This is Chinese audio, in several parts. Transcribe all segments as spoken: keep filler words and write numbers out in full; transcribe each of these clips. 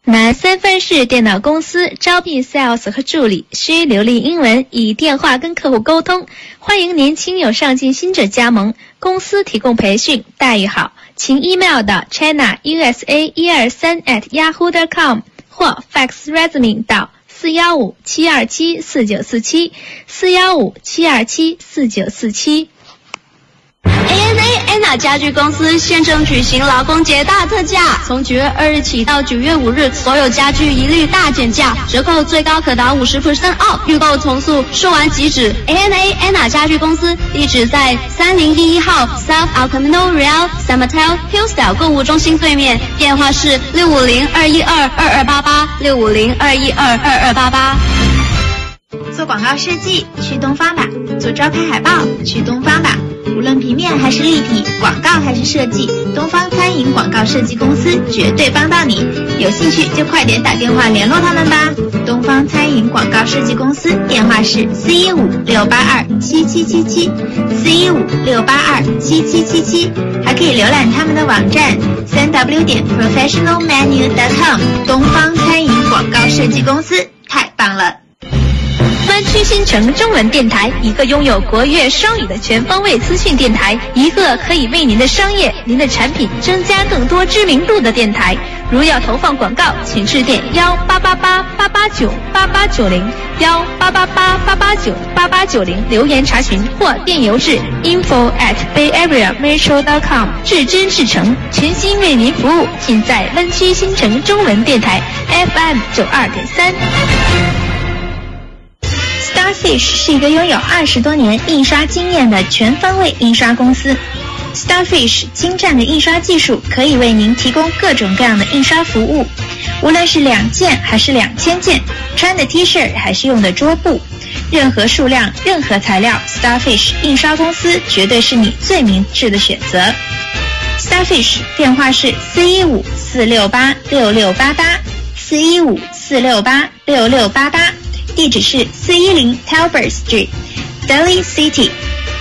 南三藩市电脑公司招聘 sales 和助理，需流利英文，以电话跟客户沟通。欢迎年轻有上进心者加盟，公司提供培训，待遇好。请 email 到 china u s a 一二三 at yahoo dot com 或 fax resume 到四一五七二七四九四七 四一五七二七四九四七。 A N A Anna 家具公司现正举行劳工节大特价，从九月二日起到九月五日，所有家具一律大减价，折扣最高可达 百分之五十 off。预购从速，售完即止。A N A Anna 家具公司地址在三零一一号 South El Camino Real San Mateo Hillsdale 购物中心对面，电话是六五零二一二二二八八六五零二一二二二八八。 做广告设计去东方吧，做招牌海报去东方吧。无论平面还是立体，广告还是设计，东方餐饮广告设计公司绝对帮到你。有兴趣就快点打电话联络他们吧。东方餐饮广告设计公司电话是四一五六八二七七七七，四一五六八二七七七七，还可以浏览他们的网站三 w 点 professional menu dot com。东方餐饮广告设计公司太棒了。 湾区新城中文电台，一个拥有国粤双语的全方位资讯电台，一个可以为您的商业、您的产品增加更多知名度的电台。如要投放广告，请致电幺八八八八八九八八九零幺八八八八八九八八九零留言查询，或电邮至 info at bay area metro dot com。至真至诚，全心为您服务，尽在湾区新城中文电台 F M 九二点三。 Starfish 是一个拥有二十多年印刷经验的全方位印刷公司。Starfish 精湛的印刷技术可以为您提供各种各样的印刷服务，无论是两件还是两千件，穿的 T 恤还是用的桌布，任何数量、任何材料 ，Starfish 印刷公司绝对是你最明智的选择。Starfish 电话是四一五四六八六六八八，四一五四六八六六八八。地址是四一零 Talbot Street, Daly City。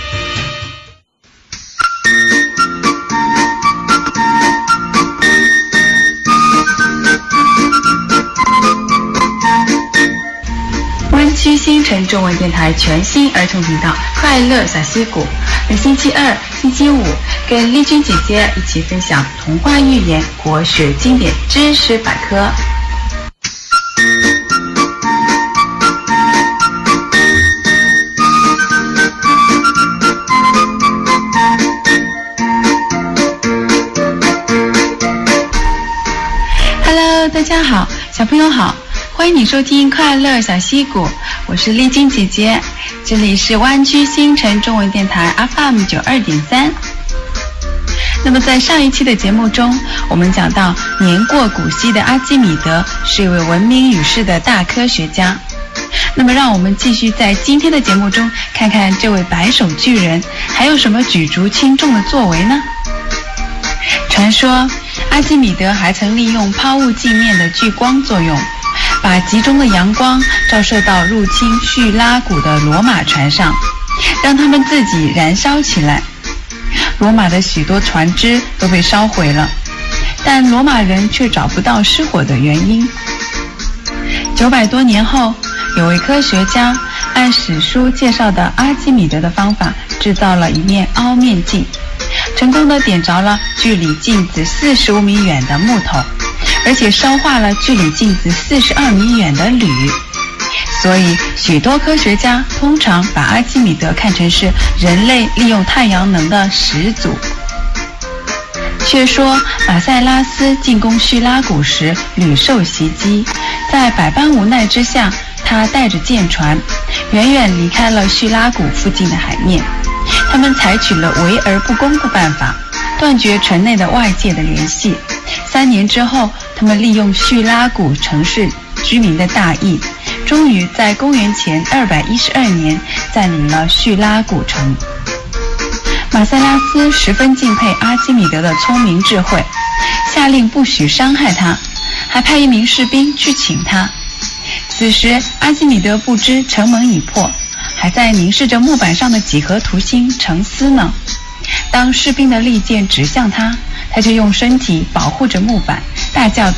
湾区新城中文电台全新儿童频道《快乐小溪谷》，每星期二、星期五跟丽君姐姐一起分享童话寓言、国学经典知识百科。大家好，小朋友好，欢迎你收听快乐小溪谷，我是丽晶姐姐，这里是湾区新城中文电台 F M 九二点三。那么在上一期的节目中，我们讲到年过古稀的阿基米德是一位闻名于世的大科学家。那么让我们继续在今天的节目中看看这位白手巨人还有什么举足轻重的作为呢？传说阿基米德还曾利用抛物镜面的聚光作用，把集中的阳光照射到入侵叙拉古的罗马船上，让他们自己燃烧起来。罗马的许多船只都被烧毁了，但罗马人却找不到失火的原因。九百多年后，有位科学家按史书介绍的阿基米德的方法制造了一面凹面镜，成功地点着了距离镜子四十五米远的木头，而且烧化了距离镜子四十二米远的铝。所以许多科学家通常把阿基米德看成是人类利用太阳能的始祖。却说马塞拉斯进攻叙拉古时屡受袭击，在百般无奈之下，他带着舰船远远离开了叙拉古附近的海面。他们采取了围而不攻的办法，断绝城内的外界的联系。三年之后，他们利用叙拉古城市居民的大意，终于在公元前二百一十二年占领了叙拉古城。马塞拉斯十分敬佩阿基米德的聪明智慧，下令不许伤害他，还派一名士兵去请他。此时阿基米德不知城门已破，还在凝视着木板上的几何图形沉思呢。当士兵的利剑指向他，他就用身体保护着木板，大叫道：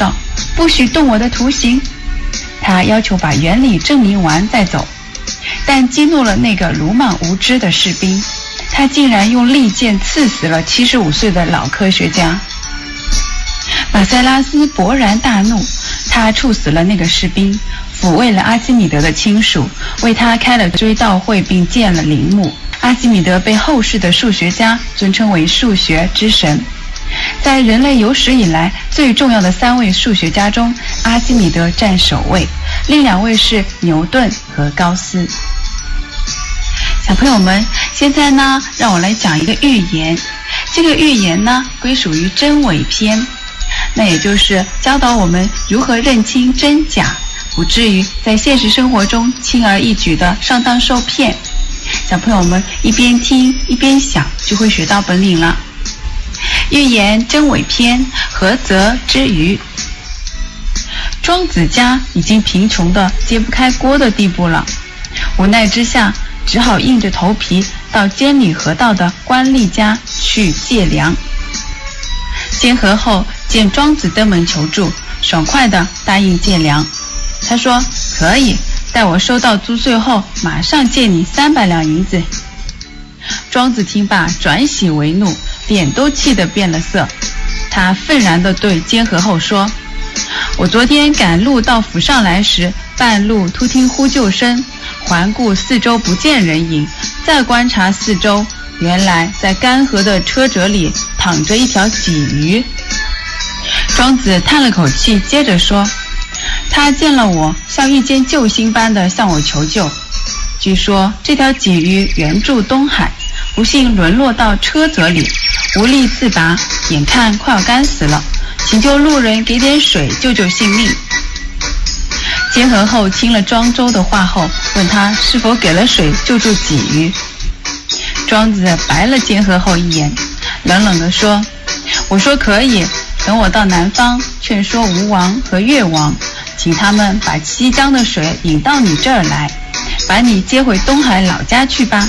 不许动我的图形。他要求把原理证明完再走，但激怒了那个鲁莽无知的士兵，他竟然用利剑刺死了七十五岁的老科学家。马塞拉斯勃然大怒，他处死了那个士兵，抚慰了阿基米德的亲属，为他开了追悼会并建了陵墓。阿基米德被后世的数学家尊称为数学之神。在人类有史以来最重要的三位数学家中，阿基米德占首位，另两位是牛顿和高斯。小朋友们，现在呢，让我来讲一个寓言。这个寓言呢，归属于真伪篇，那也就是教导我们如何认清真假，不至于在现实生活中轻而易举的上当受骗。小朋友们一边听一边想，就会学到本领了。寓言真伪篇，菏泽之鱼。庄子家已经贫穷的揭不开锅的地步了，无奈之下，只好硬着头皮到监理河道的官吏家去借粮。监河后见庄子登门求助，爽快地答应借粮。他说：“可以，待我收到租税后，马上借你三百两银子。”庄子听罢，转喜为怒，脸都气得变了色。他愤然地对监河后说：“我昨天赶路到府上来时，半路突听呼救声，环顾四周不见人影，再观察四周，原来在干涸的车辙里躺着一条鲫鱼。”庄子叹了口气，接着说：“他见了我，像遇见救星般的向我求救。据说这条鲫鱼原住东海，不幸沦落到车辙里，无力自拔，眼看快要干死了，请求路人给点水救救性命。”监河后听了庄周的话后，问他是否给了水救助鲫鱼。庄子白了监河后一眼，冷冷地说：“我说可以，等我到南方，劝说吴王和越王，请他们把西江的水引到你这儿来，把你接回东海老家去吧。”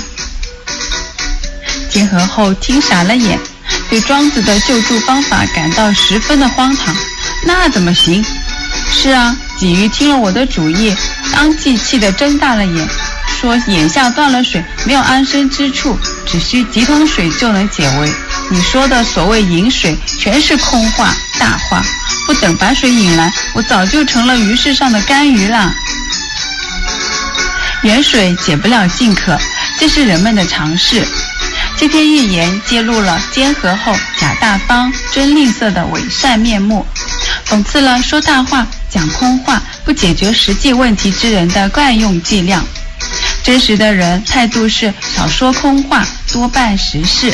监河后听傻了眼，对庄子的救助方法感到十分的荒唐。那怎么行？是啊，鲫鱼听了我的主意，当即气得睁大了眼，说眼下断了水，没有安身之处，只需几桶水就能解围。你说的所谓引水，全是空话大话，不等把水引来，我早就成了鱼市上的干鱼啦。远水解不了近渴，这是人们的常识。这篇寓言揭露了监河后假大方、真吝啬的伪善面目，讽刺了说大话、讲空话、不解决实际问题之人的惯用伎俩。真实的人态度是少说空话，多办实事。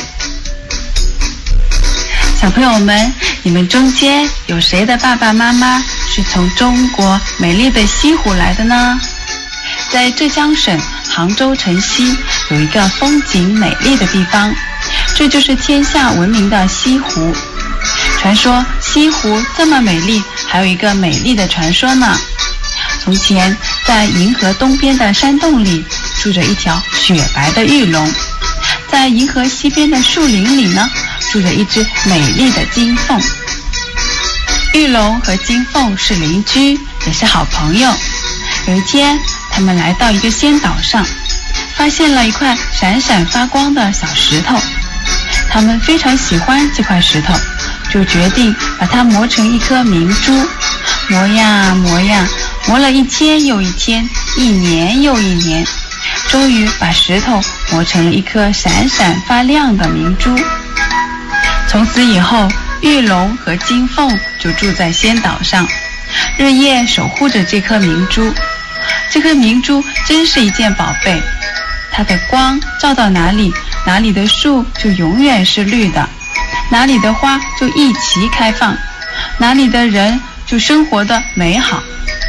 小朋友们，你们中间有谁的爸爸妈妈是从中国美丽的西湖来的呢？在浙江省杭州城西有一个风景美丽的地方，这就是天下闻名的西湖。传说西湖这么美丽，还有一个美丽的传说呢。从前在银河东边的山洞里住着一条雪白的玉龙，在银河西边的树林里呢住着一只美丽的金凤。玉龙和金凤是邻居，也是好朋友。有一天，他们来到一个仙岛上，发现了一块闪闪发光的小石头。他们非常喜欢这块石头，就决定把它磨成一颗明珠。磨呀磨呀，磨了一天又一天，一年又一年，终于把石头磨成了一颗闪闪发亮的明珠。从此以后，玉龙和金凤就住在仙岛上，日夜守护着这颗明珠。这颗明珠真是一件宝贝，它的光照到哪里，哪里的树就永远是绿的，哪里的花就一齐开放，哪里的人就生活的美好。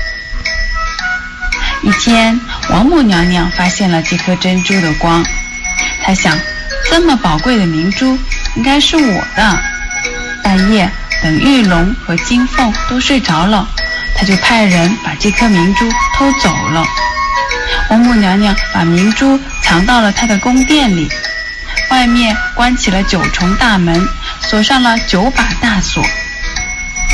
一天，王母娘娘发现了这颗珍珠的光，她想，这么宝贵的明珠应该是我的。半夜，等玉龙和金凤都睡着了，他就派人把这颗明珠偷走了。王母娘娘把明珠藏到了她的宫殿里，外面关起了九重大门，锁上了九把大锁。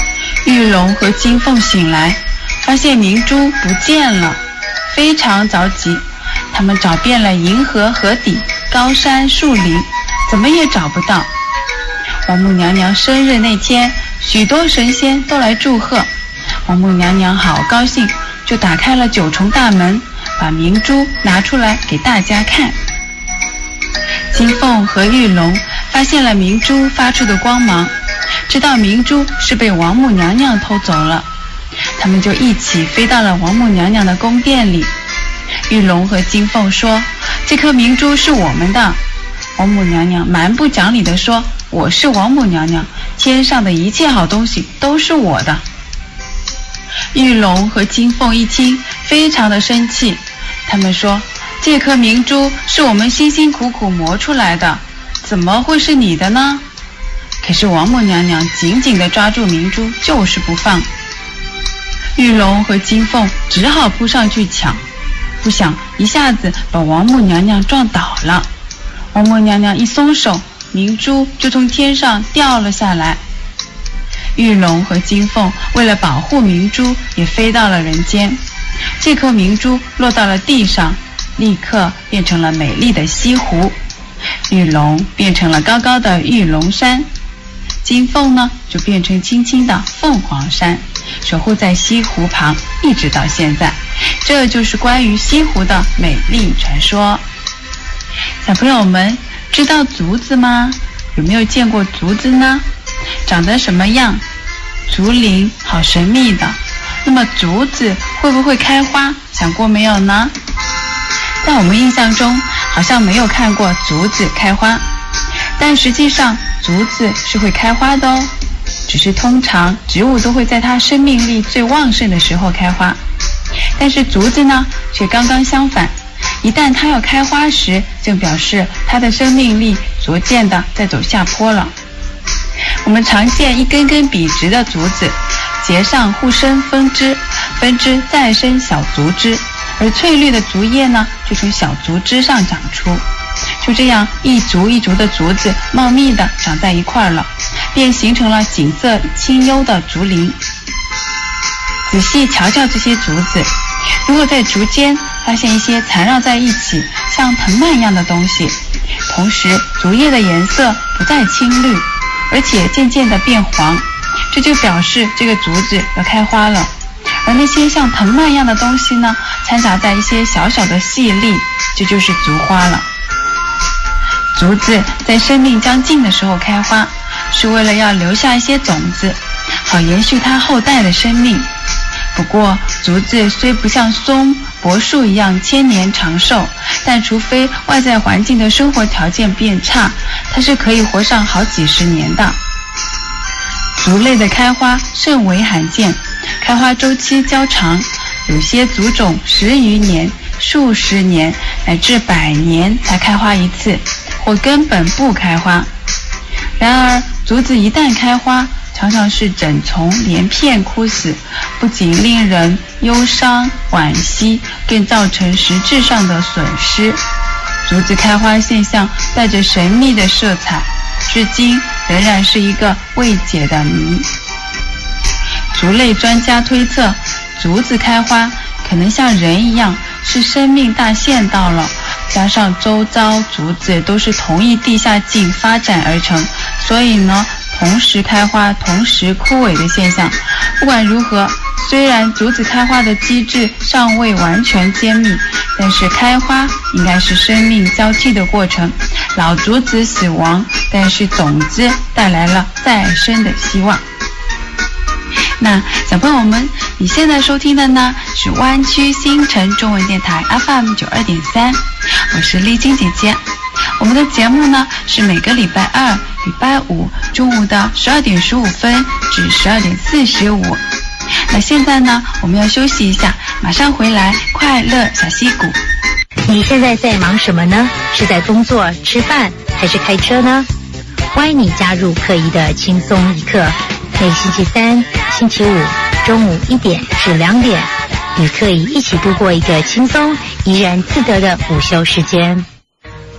玉龙和金凤醒来，发现明珠不见了，非常着急。他们找遍了银河河底、高山树林，怎么也找不到。王母娘娘生日那天，许多神仙都来祝贺。王母娘娘好高兴，就打开了九重大门，把明珠拿出来给大家看。金凤和玉龙发现了明珠发出的光芒，知道明珠是被王母娘娘偷走了，他们就一起飞到了王母娘娘的宫殿里。玉龙和金凤说，这颗明珠是我们的。王母娘娘蛮不讲理地说，我是王母娘娘，天上的一切好东西都是我的。玉龙和金凤一听，非常的生气，他们说，这颗明珠是我们辛辛苦苦磨出来的，怎么会是你的呢？可是王母娘娘紧紧地抓住明珠，就是不放。玉龙和金凤只好扑上去抢，不想一下子把王母娘娘撞倒了。王母娘娘一松手，明珠就从天上掉了下来。玉龙和金凤为了保护明珠，也飞到了人间。这颗明珠落到了地上，立刻变成了美丽的西湖。玉龙变成了高高的玉龙山，金凤呢就变成轻轻的凤凰山，守护在西湖旁，一直到现在。这就是关于西湖的美丽传说。小朋友们，知道竹子吗？有没有见过竹子呢？长得什么样？竹林好神秘的。那么竹子会不会开花？想过没有呢？在我们印象中，好像没有看过竹子开花，但实际上竹子是会开花的哦。只是通常植物都会在它生命力最旺盛的时候开花，但是竹子呢，却刚刚相反。一旦它要开花时，就表示它的生命力逐渐的在走下坡了。我们常见一根根笔直的竹子，节上互生分支，分支再生小竹枝，而翠绿的竹叶呢，就从小竹枝上长出。就这样一竹一竹的竹子茂密的长在一块了，便形成了景色清幽的竹林。仔细瞧瞧这些竹子，如果在竹间发现一些缠绕在一起像藤蔓一样的东西，同时竹叶的颜色不再青绿，而且渐渐的变黄，这就表示这个竹子要开花了。而那些像藤蔓一样的东西呢，掺杂在一些小小的细粒，这就是竹花了。竹子在生命将尽的时候开花，是为了要留下一些种子，好延续它后代的生命。不过竹子虽不像松、柏树一样千年长寿，但除非外在环境的生活条件变差，它是可以活上好几十年的。竹类的开花甚为罕见，开花周期较长，有些竹种十余年、数十年乃至百年才开花一次，或根本不开花。然而竹子一旦开花，常常是整丛连片枯死，不仅令人忧伤惋惜，更造成实质上的损失。竹子开花现象带着神秘的色彩，至今仍然是一个未解的谜。竹类专家推测，竹子开花可能像人一样，是生命大限到了，加上周遭竹子都是同一地下茎发展而成，所以呢同时开花同时枯萎的现象。不管如何，虽然竹子开花的机制尚未完全揭秘，但是开花应该是生命交替的过程。老竹子死亡，但是种子带来了再生的希望。那小朋友们，你现在收听的呢是湾区新城中文电台 F M 九二点三，我是丽晶姐姐。我们的节目呢是每个礼拜二、礼拜五中午的十二点十五分至十二点四十五。那现在呢，我们要休息一下，马上回来，快乐小溪谷。 你现在在忙什么呢？是在工作、吃饭，还是开车呢？欢迎你加入课仪的轻松一刻，每星期三、星期五中午一点至两点，与课仪一起度过一个轻松、怡然自得的午休时间。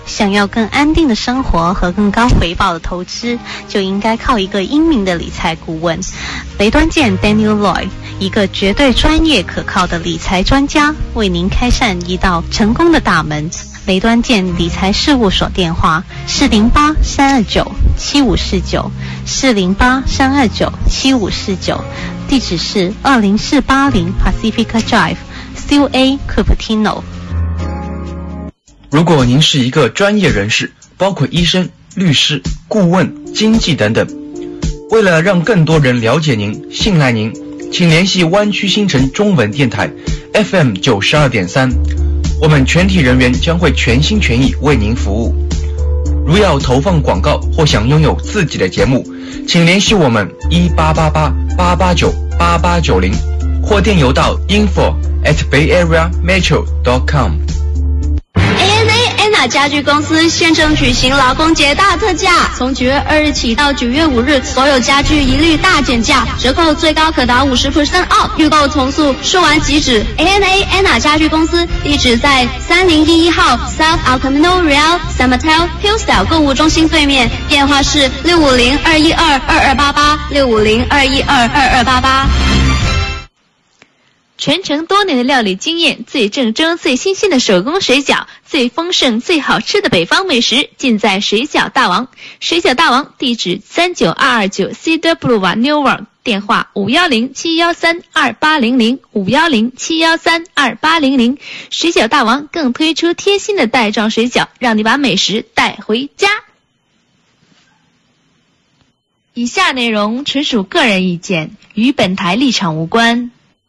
想要更安定的生活和更高回报的投资，就应该靠一个英明的理财顾问。雷端健 Daniel Lloyd， 一个绝对专业可靠的理财专家，为您开扇一道成功的大门。雷端健理财事务所电话四零八三二九七五四九四零八三二九七五四九，地址是二零四八零 Pacifica Drive，Still A Cupertino。 如果您是一个专业人士，包括医生、律师、顾问、经纪等等，为了让更多人了解您、信赖您，请联系湾区新城中文电台 F M 九十二点三，我们全体人员将会全心全意为您服务。如要投放广告或想拥有自己的节目，请联系我们一八八八八八九八八九零，或电邮到 info at bayareametro dot com。A N A Anna 家具公司现正举行劳工节大特价，从九月二日起到九月五日，所有家具一律大减价，折扣最高可达 百分之五十 off。预购从速，说完即止。A N A Anna 家具公司地址在三零一一号 South El Camino Real San Mateo Hillsdale 购物中心对面，电话是六五零二一二二二八八六五零二一二二二八八。 传承多年的料理经验，最正宗最新鲜的手工水饺，最丰盛最好吃的北方美食，尽在水饺大王。水饺大王地址三九二二九 Cedar Boulevard Newark， 电话五一零七一三二八零零五一零七一三二八零零。水饺大王更推出贴心的袋装水饺，让你把美食带回家。以下内容纯属个人意见，与本台立场无关。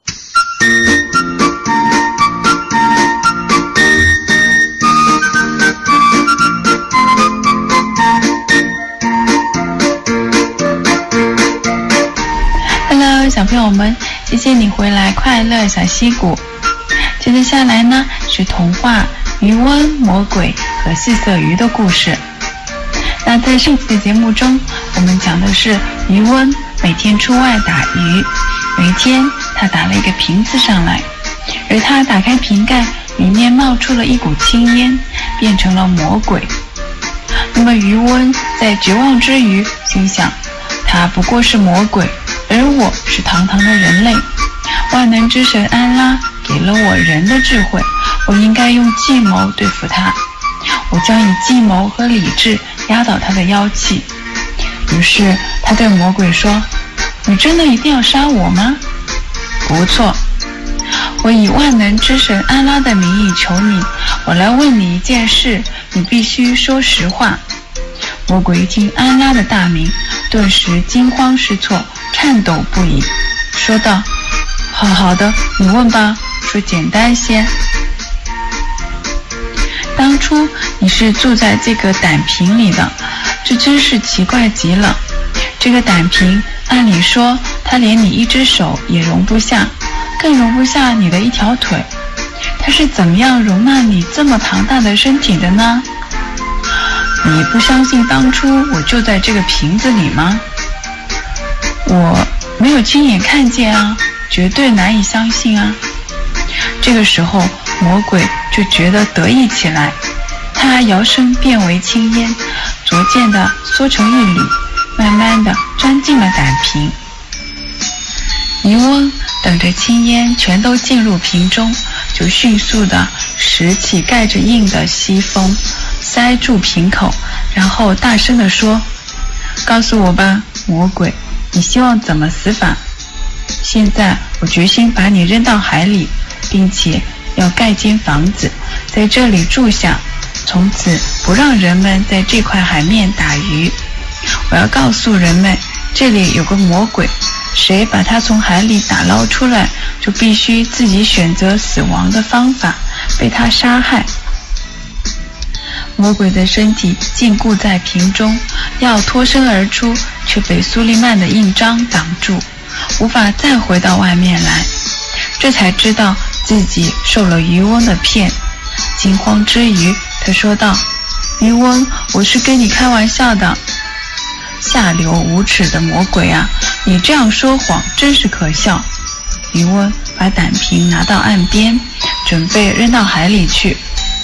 Hello， 小朋友们，谢谢你回来快乐小溪谷。接着下来呢是童话渔翁、魔鬼和四色鱼的故事。那在上期的节目中，我们讲的是渔翁每天出外打鱼。有一天，他打了一个瓶子上来，而他打开瓶盖，里面冒出了一股青烟，变成了魔鬼。那么渔翁在绝望之余心想，他不过是魔鬼，而我是堂堂的人类。万能之神安拉给了我人的智慧，我应该用计谋对付他。我将以计谋和理智压倒他的妖气。于是他对魔鬼说，你真的一定要杀我吗？不错，我以万能之神安拉的名义求你，我来问你一件事，你必须说实话。魔鬼一听安拉的大名，顿时惊慌失措，颤抖不已，说道，好好的，你问吧，说简单些。当初你是住在这个胆瓶里的，这真是奇怪极了。这个胆瓶按理说它连你一只手也容不下，更容不下你的一条腿，它是怎么样容纳你这么庞大的身体的呢？你不相信当初我就在这个瓶子里吗？我没有亲眼看见啊，绝对难以相信啊。这个时候魔鬼就觉得得意起来，他摇身变为青烟，逐渐地缩成一缕，慢慢地钻进了胆瓶。渔翁等着青烟全都进入瓶中，就迅速地拾起盖着印的锡封，塞住瓶口，然后大声地说，告诉我吧，魔鬼，你希望怎么死法？现在我决心把你扔到海里，并且要盖间房子，在这里住下，从此不让人们在这块海面打鱼。我要告诉人们，这里有个魔鬼，谁把他从海里打捞出来，就必须自己选择死亡的方法，被他杀害。魔鬼的身体禁锢在瓶中，要脱身而出，却被苏利曼的印章挡住，无法再回到外面来。这才知道自己受了渔翁的骗。惊慌之余，他说道，渔翁，我是跟你开玩笑的。下流无耻的魔鬼啊，你这样说谎真是可笑。渔翁把胆瓶拿到岸边，准备扔到海里去。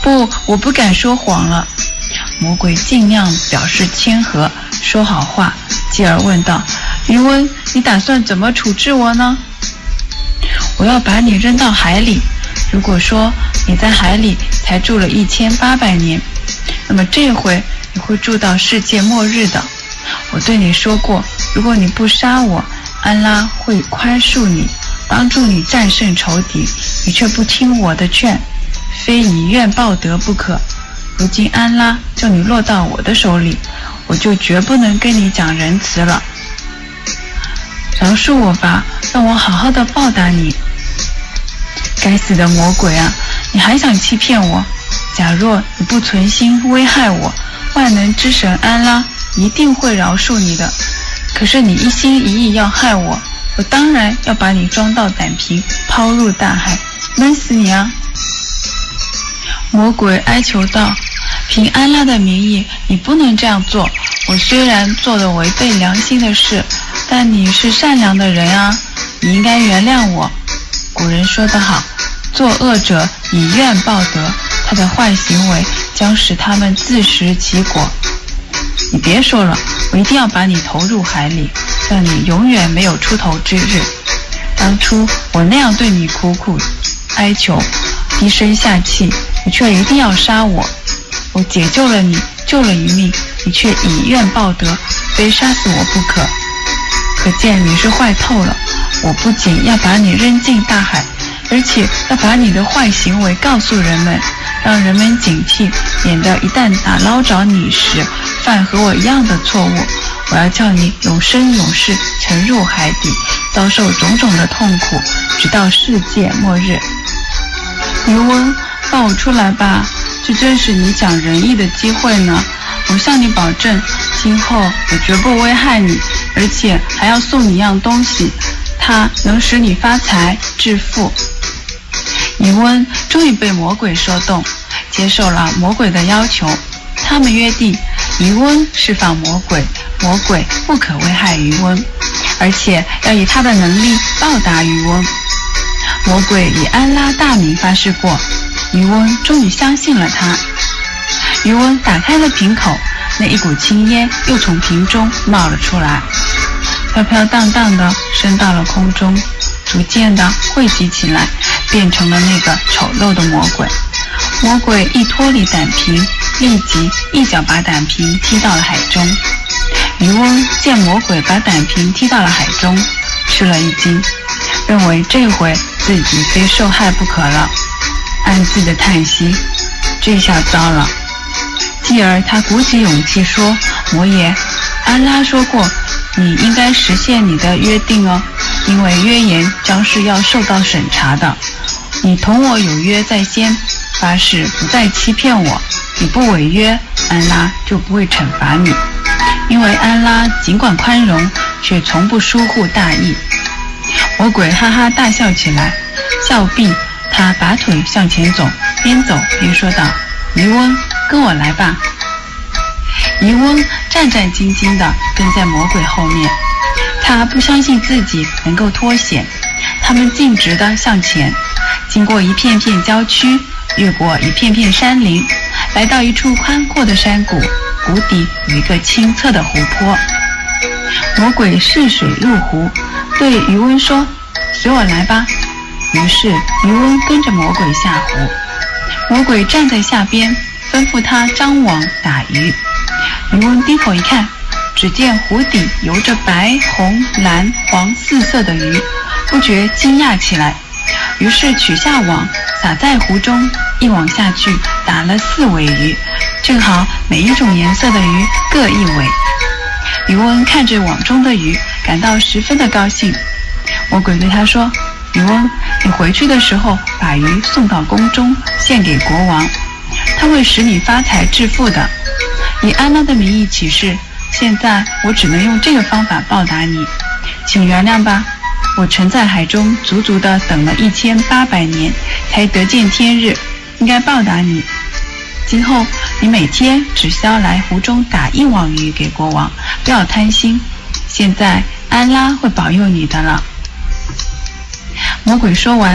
不，我不敢说谎了。魔鬼尽量表示谦和，说好话，继而问道：余温，你打算怎么处置我呢？我要把你扔到海里。如果说你在海里才住了一千八百年，那么这回你会住到世界末日的。我对你说过，如果你不杀我，安拉会宽恕你，帮助你战胜仇敌，你却不听我的劝，非以怨报德不可。如今安拉叫你落到我的手里，我就绝不能跟你讲仁慈了。饶恕我吧，让我好好的报答你。该死的魔鬼啊，你还想欺骗我？假若你不存心危害我，万能之神安拉一定会饶恕你的。可是你一心一意要害我，我当然要把你装到胆瓶，抛入大海，闷死你啊！魔鬼哀求道：凭安拉的名义，你不能这样做。我虽然做了违背良心的事，但你是善良的人啊，你应该原谅我。古人说得好，作恶者以怨报德，他的坏行为将使他们自食其果。你别说了，我一定要把你投入海里，让你永远没有出头之日。当初我那样对你苦苦哀求，低声下气，你却一定要杀我。我解救了你，救了一命，你却以怨报德，非杀死我不可。可见你是坏透了。我不仅要把你扔进大海，而且要把你的坏行为告诉人们，让人们警惕，免得一旦打捞着你时犯和我一样的错误。我要叫你永生永世沉入海底，遭受种种的痛苦，直到世界末日。余温，放我出来吧，这正是你讲仁义的机会呢。我向你保证，今后我绝不危害你，而且还要送你一样东西，它能使你发财致富。余温终于被魔鬼说动，接受了魔鬼的要求。他们约定，余温释放魔鬼，魔鬼不可危害余温，而且要以他的能力报答余温。魔鬼以安拉大名发誓过，余温终于相信了他。余温打开了瓶口，那一股青烟又从瓶中冒了出来，飘飘荡荡地升到了空中，逐渐地汇集起来，变成了那个丑陋的魔鬼。魔鬼一脱离胆瓶，立即一脚把胆瓶踢到了海中。渔翁见魔鬼把胆瓶踢到了海中，吃了一惊，认为这回自己非受害不可了，暗自的叹息，这下糟了。继而他鼓起勇气说：魔爷，安拉说过，你应该实现你的约定哦，因为约言将是要受到审查的。你同我有约在先，发誓不再欺骗我，你不违约，安拉就不会惩罚你，因为安拉尽管宽容，却从不疏忽大意。魔鬼哈哈大笑起来，笑毕，他拔腿向前走，边走边说道：渔翁，跟我来吧。渔翁战战兢兢地跟在魔鬼后面，他不相信自己能够脱险。他们径直地向前，经过一片片郊区，越过一片片山林，来到一处宽阔的山谷，谷底有一个清澈的湖泊。魔鬼试水入湖，对渔翁说：随我来吧。于是渔翁跟着魔鬼下湖，魔鬼站在下边，吩咐他张网打鱼。渔翁低头一看，只见湖底游着白、红、蓝、黄四色的鱼，不觉惊讶起来，于是取下网撒在湖中，一网下去打了四尾鱼，正好每一种颜色的鱼各一尾。渔翁看着网中的鱼，感到十分的高兴。魔鬼对他说：渔翁，你回去的时候把鱼送到宫中，献给国王，他会使你发财致富的。以安拉的名义起誓，现在我只能用这个方法报答你，请原谅吧。我沉在海中足足的等了一千八百年，才得见天日，应该报答你。今后你每天只需要来湖中打一网鱼给国王，不要贪心。现在安拉会保佑你的了。魔鬼说完，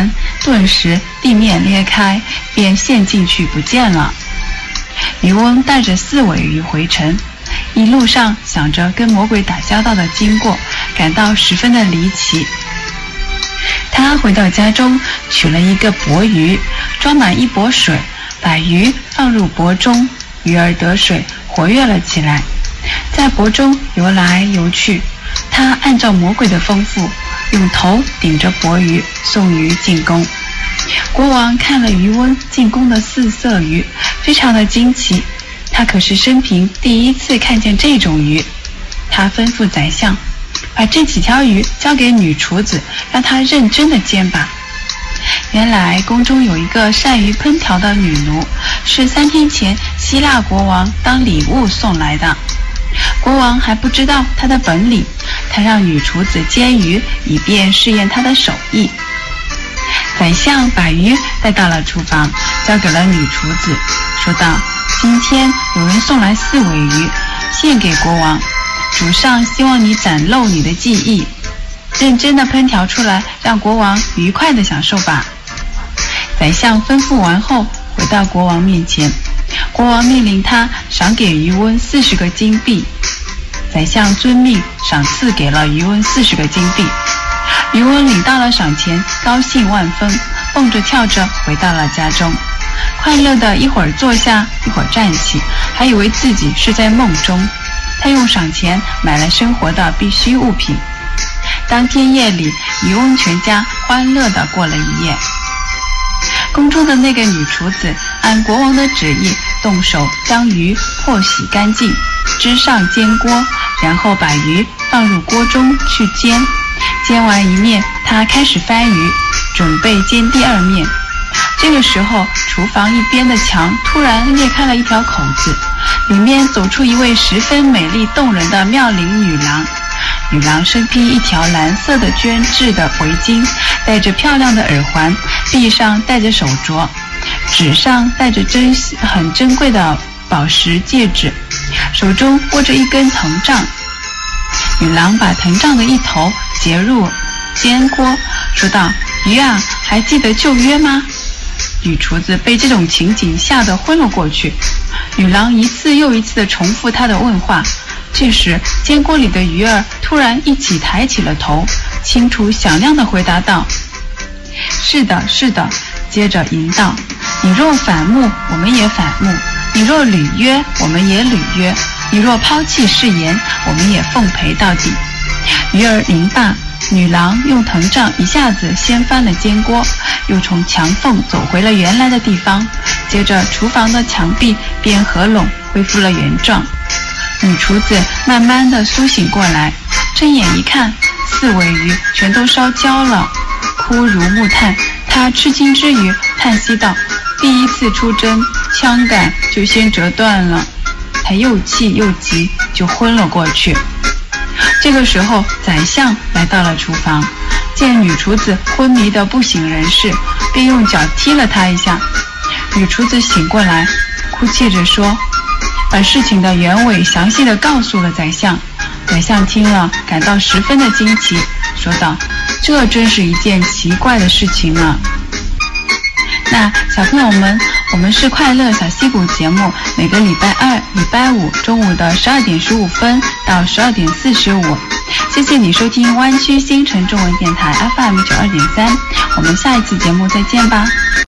顿时地面裂开，便陷进去不见了。渔翁带着四尾鱼回城，一路上想着跟魔鬼打交道的经过，感到十分的离奇。他回到家中，取了一个钵盂，装满一钵水，把鱼放入钵中，鱼儿得水，活跃了起来，在钵中游来游去。他按照魔鬼的吩咐，用头顶着钵盂送鱼进宫。国王看了渔翁进宫的四色鱼，非常的惊奇，他可是生平第一次看见这种鱼。他吩咐宰相，把这几条鱼交给女厨子，让她认真的煎吧。原来宫中有一个善于烹调的女奴，是三天前希腊国王当礼物送来的。国王还不知道她的本领，他让女厨子煎鱼，以便试验她的手艺。宰相把鱼带到了厨房，交给了女厨子，说道：今天有人送来四尾鱼，献给国王，主上希望你展露你的技艺，认真的烹调出来，让国王愉快的享受吧。宰相吩咐完后，回到国王面前，国王命令他赏给渔翁四十个金币。宰相遵命，赏赐给了渔翁四十个金币。渔翁领到了赏钱，高兴万分，蹦着跳着回到了家中，快乐的一会儿坐下，一会儿站起，还以为自己是在梦中。他用赏钱买了生活的必需物品。当天夜里，渔翁全家欢乐地过了一夜。宫中的那个女厨子按国王的旨意，动手将鱼破洗干净，支上煎锅，然后把鱼放入锅中去煎。煎完一面，她开始翻鱼，准备煎第二面。这个时候，厨房一边的墙突然裂开了一条口子，里面走出一位十分美丽动人的妙龄女郎。女郎身披一条蓝色的绢制的围巾，戴着漂亮的耳环，臂上戴着手镯，指上戴着珍很珍贵的宝石戒指，手中握着一根藤杖。女郎把藤杖的一头截入煎锅，说道：鱼啊，还记得旧约吗？女厨子被这种情景吓得昏了过去。女郎一次又一次地重复她的问话。这时，煎锅里的鱼儿突然一起抬起了头，清楚响亮地回答道：是的，是的。接着吟道：你若反目，我们也反目；你若履约，我们也履约；你若抛弃誓言，我们也奉陪到底。鱼儿吟罢，女郎用藤杖一下子掀翻了煎锅，又从墙缝走回了原来的地方，接着厨房的墙壁便合拢，恢复了原状。女厨子慢慢地苏醒过来，睁眼一看，四尾鱼全都烧焦了，哭如木炭。她吃惊之余叹息道：第一次出征，枪杆就先折断了。她又气又急，就昏了过去。这个时候，宰相来到了厨房，见女厨子昏迷得不省人事，便用脚踢了她一下。女厨子醒过来，哭泣着说，把事情的原委详细地告诉了宰相。宰相听了，感到十分的惊奇，说道：这真是一件奇怪的事情啊。那小朋友们，我们是快乐小溪谷节目，每个礼拜二、礼拜五中午的十二点十五分到十二点四十五。谢谢你收听湾区新城中文电台 F M 九二点三，我们下一次节目再见吧。